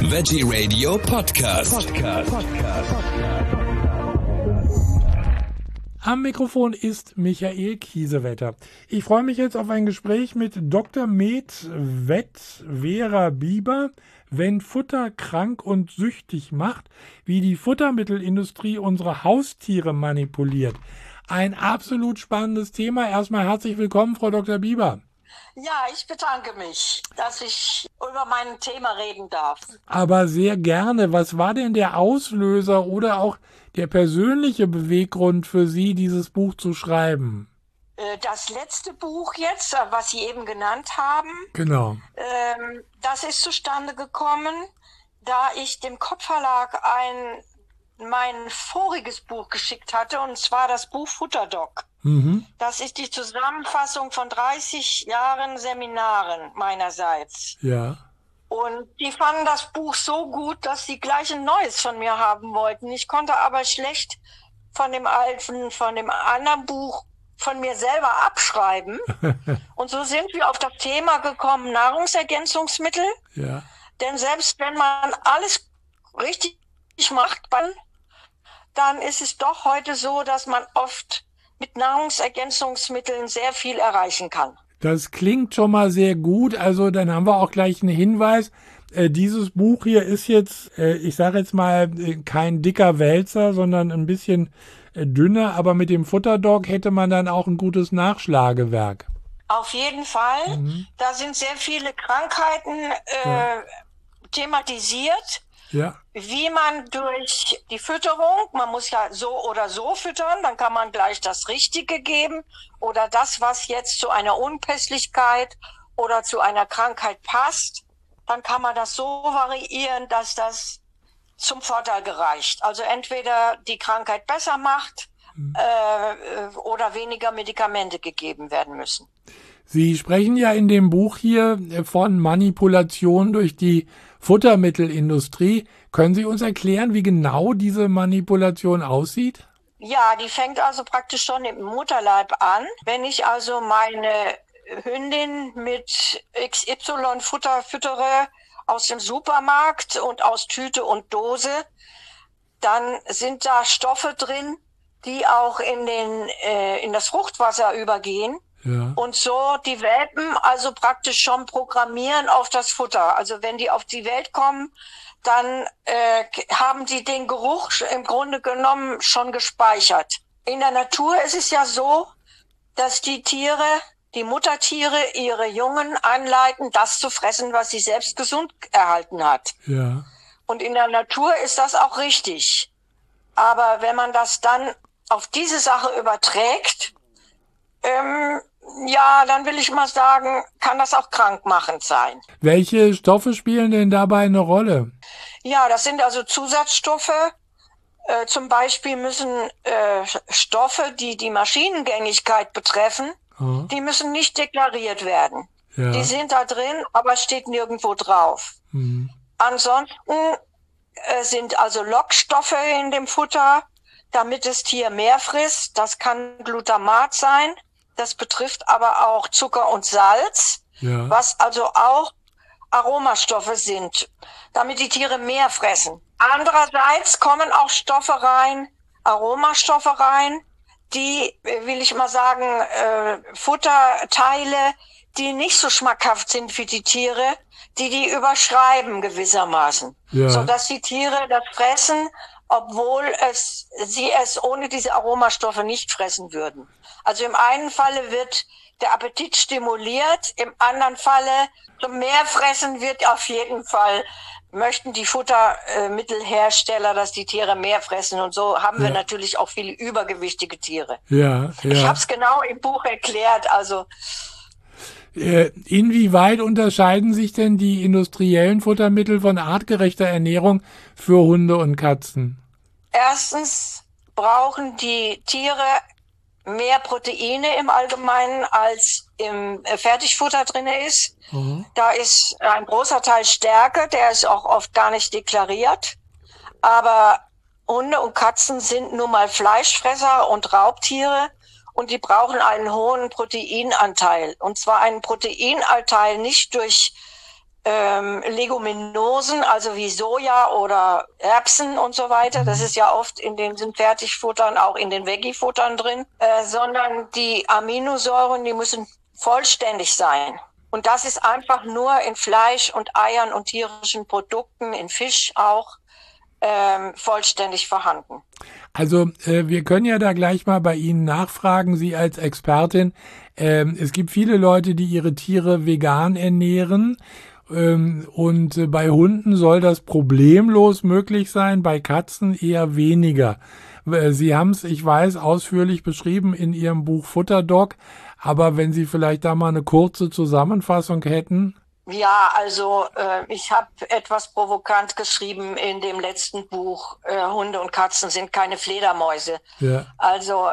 Veggie Radio Podcast. Am Mikrofon ist Michael Kiesewetter. Ich freue mich jetzt auf ein Gespräch mit Dr. Med. Vet. Vera Bieber, wenn Futter krank und süchtig macht, wie die Futtermittelindustrie unsere Haustiere manipuliert. Ein absolut spannendes Thema. Erstmal herzlich willkommen, Frau Dr. Bieber. Ja, ich bedanke mich, dass ich über mein Thema reden darf. Aber sehr gerne. Was war denn der Auslöser oder auch der persönliche Beweggrund für Sie, dieses Buch zu schreiben? Das letzte Buch jetzt, was Sie eben genannt haben, Genau. das ist zustande gekommen, da ich dem Kopfverlag mein voriges Buch geschickt hatte, und zwar das Buch Futterdoc. Das ist die Zusammenfassung von 30 Jahren Seminaren meinerseits. Ja. Und die fanden das Buch so gut, dass sie gleich ein neues von mir haben wollten. Ich konnte aber schlecht von dem anderen Buch von mir selber abschreiben. Und so sind wir auf das Thema gekommen, Nahrungsergänzungsmittel. Ja. Denn selbst wenn man alles richtig macht, dann ist es doch heute so, dass man oft mit Nahrungsergänzungsmitteln sehr viel erreichen kann. Das klingt schon mal sehr gut. Also dann haben wir auch gleich einen Hinweis. Dieses Buch hier ist jetzt, ich sage jetzt mal, kein dicker Wälzer, sondern ein bisschen dünner. Aber mit dem Futterdoc hätte man dann auch ein gutes Nachschlagewerk. Auf jeden Fall. Da sind sehr viele Krankheiten thematisiert. Ja. Wie man durch die Fütterung, man muss ja so oder so füttern, dann kann man gleich das Richtige geben oder das, was jetzt zu einer Unpässlichkeit oder zu einer Krankheit passt, dann kann man das so variieren, dass das zum Vorteil gereicht. Also entweder die Krankheit besser macht oder weniger Medikamente gegeben werden müssen. Sie sprechen ja in dem Buch hier von Manipulation durch die Futtermittelindustrie. Können Sie uns erklären, wie genau diese Manipulation aussieht? Ja, die fängt also praktisch schon im Mutterleib an. Wenn ich also meine Hündin mit XY Futter füttere aus dem Supermarkt und aus Tüte und Dose, dann sind da Stoffe drin, die auch in das Fruchtwasser übergehen. Ja. Und so die Welpen also praktisch schon programmieren auf das Futter. Also wenn die auf die Welt kommen, dann haben die den Geruch im Grunde genommen schon gespeichert. In der Natur ist es ja so, dass die Muttertiere ihre Jungen anleiten, das zu fressen, was sie selbst gesund erhalten hat. Ja. Und in der Natur ist das auch richtig. Aber wenn man das dann auf diese Sache überträgt, dann will ich mal sagen, kann das auch krankmachend sein. Welche Stoffe spielen denn dabei eine Rolle? Ja, das sind also Zusatzstoffe. Zum Beispiel müssen Stoffe, die die Maschinengängigkeit betreffen, die müssen nicht deklariert werden. Ja. Die sind da drin, aber steht nirgendwo drauf. Ansonsten sind also Lockstoffe in dem Futter, damit das Tier mehr frisst. Das kann Glutamat sein. Das betrifft aber auch Zucker und Salz, was also auch Aromastoffe sind, damit die Tiere mehr fressen. Andererseits kommen auch Stoffe rein, Aromastoffe rein, die, will ich mal sagen, Futterteile, die nicht so schmackhaft sind für die Tiere, die überschreiben gewissermaßen, sodass die Tiere das fressen, obwohl sie es ohne diese Aromastoffe nicht fressen würden. Also im einen Falle wird der Appetit stimuliert, im anderen Falle zum Mehrfressen wird auf jeden Fall, möchten die Futtermittelhersteller, dass die Tiere mehr fressen, und so haben wir natürlich auch viele übergewichtige Tiere. Ja. Ich habe es genau im Buch erklärt, also inwieweit unterscheiden sich denn die industriellen Futtermittel von artgerechter Ernährung für Hunde und Katzen? Erstens brauchen die Tiere mehr Proteine im Allgemeinen, als im Fertigfutter drin ist. Da ist ein großer Teil Stärke, der ist auch oft gar nicht deklariert. Aber Hunde und Katzen sind nun mal Fleischfresser und Raubtiere und die brauchen einen hohen Proteinanteil. Und zwar einen Proteinanteil nicht durch Leguminosen, also wie Soja oder Erbsen und so weiter. Das ist ja oft in den Fertigfuttern, auch in den Veggie-Futtern drin, sondern die Aminosäuren, die müssen vollständig sein. Und das ist einfach nur in Fleisch und Eiern und tierischen Produkten, in Fisch auch, vollständig vorhanden. Also wir können ja da gleich mal bei Ihnen nachfragen, Sie als Expertin. Es gibt viele Leute, die ihre Tiere vegan ernähren. Und bei Hunden soll das problemlos möglich sein, bei Katzen eher weniger. Sie haben es, ich weiß, ausführlich beschrieben in Ihrem Buch Futterdoc, aber wenn Sie vielleicht da mal eine kurze Zusammenfassung hätten. Ja, also ich habe etwas provokant geschrieben in dem letzten Buch, Hunde und Katzen sind keine Fledermäuse. Ja. Also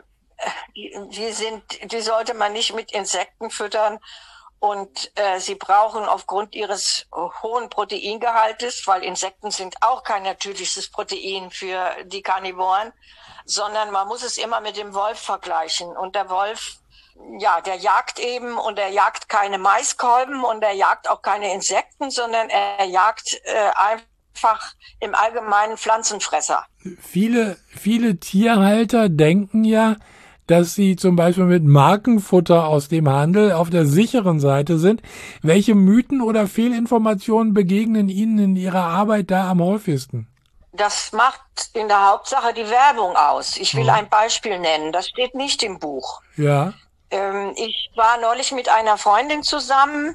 die sollte man nicht mit Insekten füttern. Und sie brauchen aufgrund ihres hohen Proteingehaltes, weil Insekten sind auch kein natürliches Protein für die Karnivoren, sondern man muss es immer mit dem Wolf vergleichen. Und der Wolf, ja, der jagt eben und er jagt keine Maiskolben und er jagt auch keine Insekten, sondern er jagt einfach im Allgemeinen Pflanzenfresser. Viele Tierhalter denken ja, dass sie zum Beispiel mit Markenfutter aus dem Handel auf der sicheren Seite sind. Welche Mythen oder Fehlinformationen begegnen Ihnen in Ihrer Arbeit da am häufigsten? Das macht in der Hauptsache die Werbung aus. Ich will ein Beispiel nennen. Das steht nicht im Buch. Ja. Ich war neulich mit einer Freundin zusammen,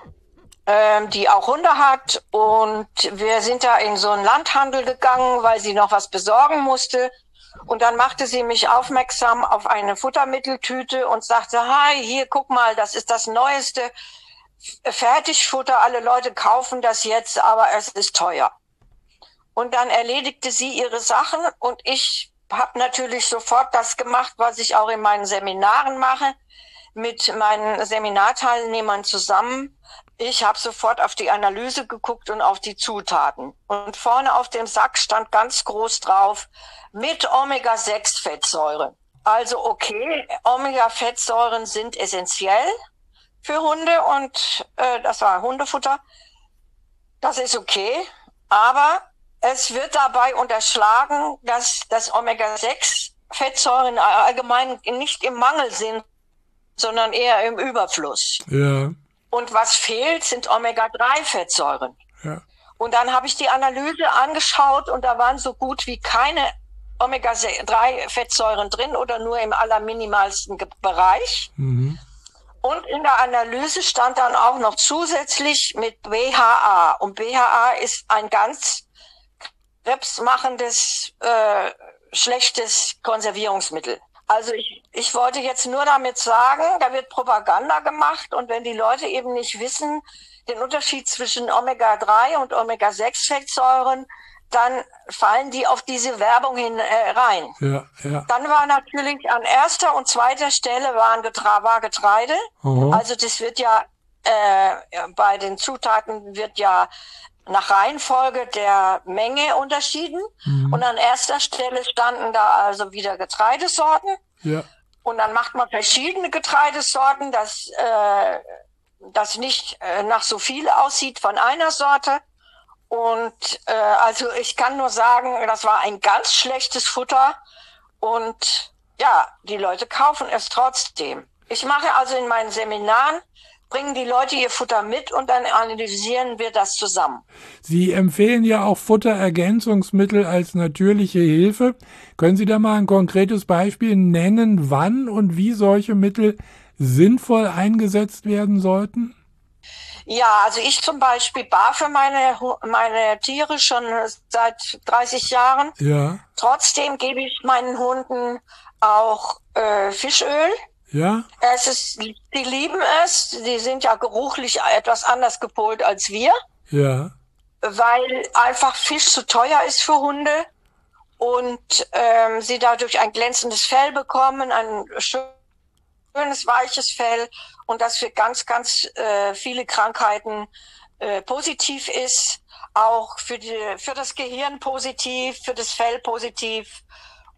die auch Hunde hat. Und wir sind da in so einen Landhandel gegangen, weil sie noch was besorgen musste. Und dann machte sie mich aufmerksam auf eine Futtermitteltüte und sagte, hi, hier, guck mal, das ist das neueste Fertigfutter. Alle Leute kaufen das jetzt, aber es ist teuer. Und dann erledigte sie ihre Sachen und ich habe natürlich sofort das gemacht, was ich auch in meinen Seminaren mache, mit meinen Seminarteilnehmern zusammen. Ich habe sofort auf die Analyse geguckt und auf die Zutaten. Und vorne auf dem Sack stand ganz groß drauf, mit Omega-6-Fettsäuren. Also okay, Omega-Fettsäuren sind essentiell für Hunde und das war Hundefutter. Das ist okay, aber es wird dabei unterschlagen, dass das Omega-6-Fettsäuren allgemein nicht im Mangel sind, sondern eher im Überfluss. Ja. Und was fehlt, sind Omega-3-Fettsäuren. Ja. Und dann habe ich die Analyse angeschaut und da waren so gut wie keine Omega-3-Fettsäuren drin oder nur im allerminimalsten Bereich. Mhm. Und in der Analyse stand dann auch noch zusätzlich mit BHA. Und BHA ist ein ganz krebsmachendes, schlechtes Konservierungsmittel. Also ich wollte jetzt nur damit sagen, da wird Propaganda gemacht und wenn die Leute eben nicht wissen, den Unterschied zwischen Omega-3 und Omega-6-Fettsäuren, dann fallen die auf diese Werbung rein. Ja, ja. Dann war natürlich an erster und zweiter Stelle war Getreide. Mhm. Also das wird ja, bei den Zutaten wird ja nach Reihenfolge der Menge unterschieden. Mhm. Und an erster Stelle standen da also wieder Getreidesorten. Ja. Und dann macht man verschiedene Getreidesorten, dass das nicht nach so viel aussieht von einer Sorte. Und also ich kann nur sagen, das war ein ganz schlechtes Futter. Und ja, die Leute kaufen es trotzdem. Ich mache also in meinen Seminaren, bringen die Leute ihr Futter mit und dann analysieren wir das zusammen. Sie empfehlen ja auch Futterergänzungsmittel als natürliche Hilfe. Können Sie da mal ein konkretes Beispiel nennen, wann und wie solche Mittel sinnvoll eingesetzt werden sollten? Ja, also ich zum Beispiel barfe meine Tiere schon seit 30 Jahren. Ja. Trotzdem gebe ich meinen Hunden auch Fischöl. Ja. Die lieben es. Die sind ja geruchlich etwas anders gepolt als wir. Ja. Weil einfach Fisch zu teuer ist für Hunde und sie dadurch ein glänzendes Fell bekommen, ein schönes, weiches Fell und das für ganz, ganz viele Krankheiten positiv ist. Auch für das Gehirn positiv, für das Fell positiv.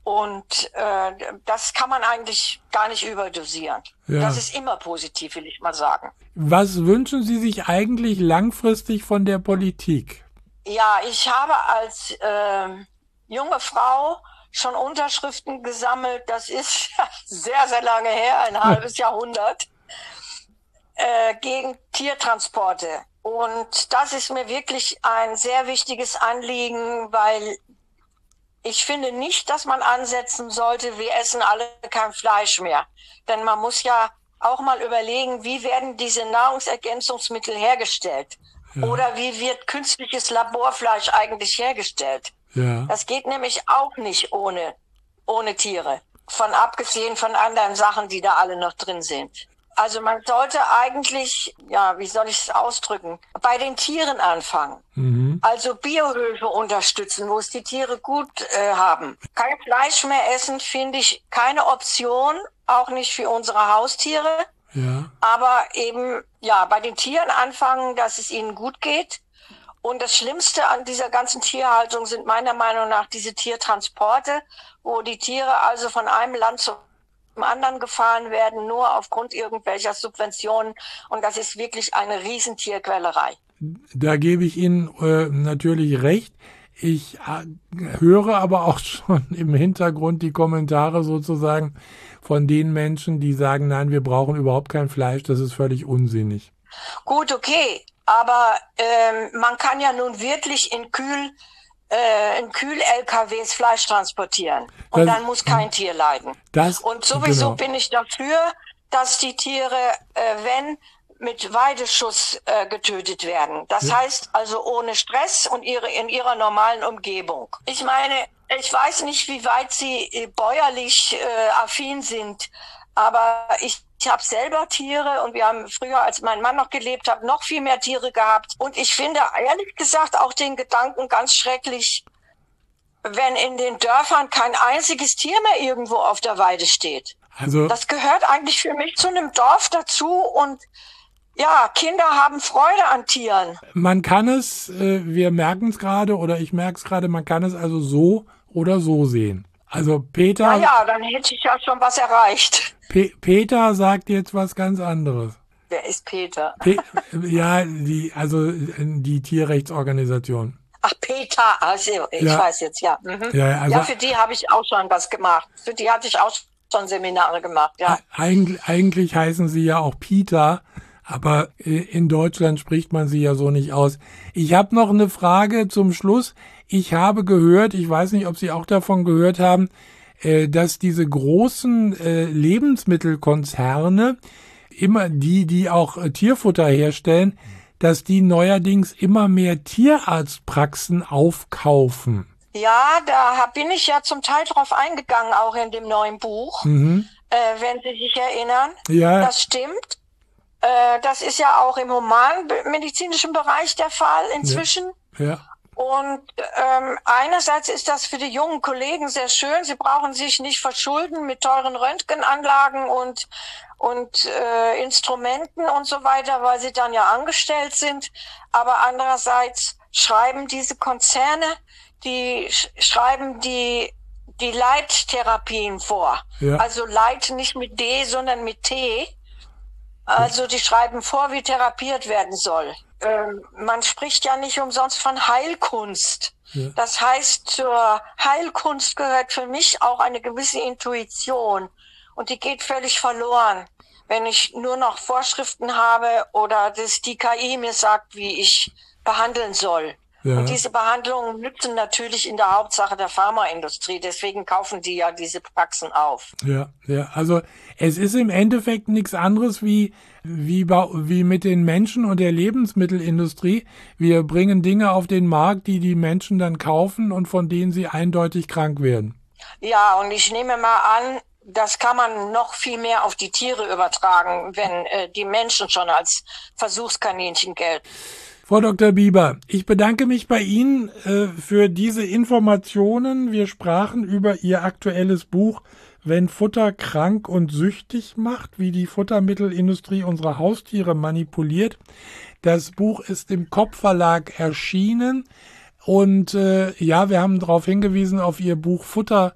Und das kann man eigentlich gar nicht überdosieren. Ja. Das ist immer positiv, will ich mal sagen. Was wünschen Sie sich eigentlich langfristig von der Politik? Ja, ich habe als junge Frau schon Unterschriften gesammelt. Das ist sehr, sehr lange her, ein halbes Jahrhundert, gegen Tiertransporte. Und das ist mir wirklich ein sehr wichtiges Anliegen, weil ich finde nicht, dass man ansetzen sollte, wir essen alle kein Fleisch mehr. Denn man muss ja auch mal überlegen, wie werden diese Nahrungsergänzungsmittel hergestellt? Ja. Oder wie wird künstliches Laborfleisch eigentlich hergestellt? Ja. Das geht nämlich auch nicht ohne Tiere. Abgesehen von anderen Sachen, die da alle noch drin sind. Also man sollte eigentlich, ja, wie soll ich es ausdrücken, bei den Tieren anfangen. Mhm. Also Biohöfe unterstützen, wo es die Tiere gut haben. Kein Fleisch mehr essen, finde ich keine Option, auch nicht für unsere Haustiere. Ja. Aber eben, ja, bei den Tieren anfangen, dass es ihnen gut geht. Und das Schlimmste an dieser ganzen Tierhaltung sind meiner Meinung nach diese Tiertransporte, wo die Tiere also von einem Land zum anderen gefahren werden, nur aufgrund irgendwelcher Subventionen. Und das ist wirklich eine Riesentierquälerei. Da gebe ich Ihnen natürlich recht. Ich höre aber auch schon im Hintergrund die Kommentare sozusagen von den Menschen, die sagen, nein, wir brauchen überhaupt kein Fleisch, das ist völlig unsinnig. Gut, okay, aber man kann ja nun wirklich in Kühl-LKWs Fleisch transportieren. Und dann muss kein Tier leiden. Und sowieso bin ich dafür, dass die Tiere, wenn mit Weideschuss getötet werden. Das heißt also ohne Stress und in ihrer normalen Umgebung. Ich meine, ich weiß nicht, wie weit Sie bäuerlich affin sind, aber ich habe selber Tiere und wir haben früher, als mein Mann noch gelebt hat, noch viel mehr Tiere gehabt. Und ich finde ehrlich gesagt auch den Gedanken ganz schrecklich, wenn in den Dörfern kein einziges Tier mehr irgendwo auf der Weide steht. Also das gehört eigentlich für mich zu einem Dorf dazu und ja, Kinder haben Freude an Tieren. Man kann es, wir merken es gerade oder ich merke es gerade, man kann es also so oder so sehen. Also Peter... Na ja, dann hätte ich ja schon was erreicht. Peter sagt jetzt was ganz anderes. Wer ist Peter? Die Tierrechtsorganisation. Ach, Peter, also ich weiß jetzt, ja. Mhm. Ja, für die habe ich auch schon was gemacht. Für die hatte ich auch schon Seminare gemacht, ja. Eigentlich heißen sie ja auch Peter, aber in Deutschland spricht man sie ja so nicht aus. Ich habe noch eine Frage zum Schluss. Ich habe gehört, ich weiß nicht, ob Sie auch davon gehört haben, dass diese großen Lebensmittelkonzerne, immer die auch Tierfutter herstellen, dass die neuerdings immer mehr Tierarztpraxen aufkaufen. Ja, da bin ich ja zum Teil drauf eingegangen, auch in dem neuen Buch, wenn Sie sich erinnern. Ja. Das stimmt. Das ist ja auch im humanmedizinischen Bereich der Fall inzwischen. Ja. Und einerseits ist das für die jungen Kollegen sehr schön. Sie brauchen sich nicht verschulden mit teuren Röntgenanlagen und Instrumenten und so weiter, weil sie dann ja angestellt sind. Aber andererseits schreiben diese Konzerne, die schreiben die Leittherapien vor. Ja. Also Leit nicht mit D, sondern mit T. Also die schreiben vor, wie therapiert werden soll. Man spricht ja nicht umsonst von Heilkunst. Ja. Das heißt, zur Heilkunst gehört für mich auch eine gewisse Intuition. Und die geht völlig verloren, wenn ich nur noch Vorschriften habe oder die KI mir sagt, wie ich behandeln soll. Ja. Und diese Behandlungen nützen natürlich in der Hauptsache der Pharmaindustrie. Deswegen kaufen die ja diese Praxen auf. Ja, also es ist im Endeffekt nichts anderes wie mit den Menschen und der Lebensmittelindustrie. Wir bringen Dinge auf den Markt, die Menschen dann kaufen und von denen sie eindeutig krank werden. Ja, und ich nehme mal an, das kann man noch viel mehr auf die Tiere übertragen, wenn die Menschen schon als Versuchskaninchen gelten. Frau Dr. Bieber, ich bedanke mich bei Ihnen für diese Informationen. Wir sprachen über Ihr aktuelles Buch Wenn Futter krank und süchtig macht, wie die Futtermittelindustrie unsere Haustiere manipuliert. Das Buch ist im Kopp Verlag erschienen und wir haben darauf hingewiesen auf Ihr Buch Futter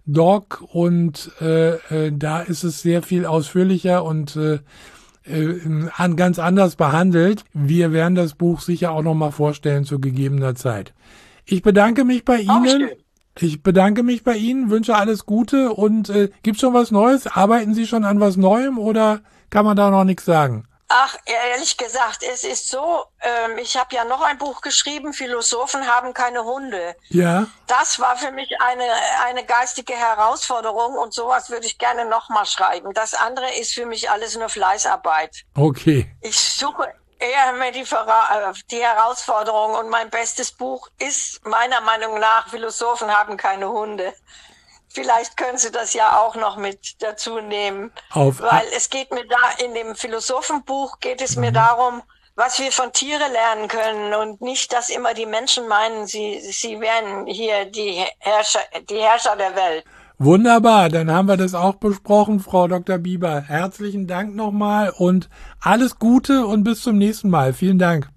Dog und da ist es sehr viel ausführlicher und ganz anders behandelt. Wir werden das Buch sicher auch nochmal vorstellen zu gegebener Zeit. Ich bedanke mich bei Ihnen. Wünsche alles Gute und gibt's schon was Neues? Arbeiten Sie schon an was Neuem oder kann man da noch nichts sagen? Ach, ehrlich gesagt, es ist so, ich habe ja noch ein Buch geschrieben, Philosophen haben keine Hunde. Ja. Das war für mich eine geistige Herausforderung und sowas würde ich gerne nochmal schreiben. Das andere ist für mich alles nur Fleißarbeit. Okay. Ich suche eher mehr die Herausforderung und mein bestes Buch ist meiner Meinung nach, Philosophen haben keine Hunde. Vielleicht können Sie das ja auch noch mit dazu nehmen, weil es geht mir da in dem Philosophenbuch geht es mir darum, was wir von Tiere lernen können und nicht, dass immer die Menschen meinen, sie wären hier die Herrscher der Welt. Wunderbar, dann haben wir das auch besprochen, Frau Dr. Bieber. Herzlichen Dank nochmal und alles Gute und bis zum nächsten Mal. Vielen Dank.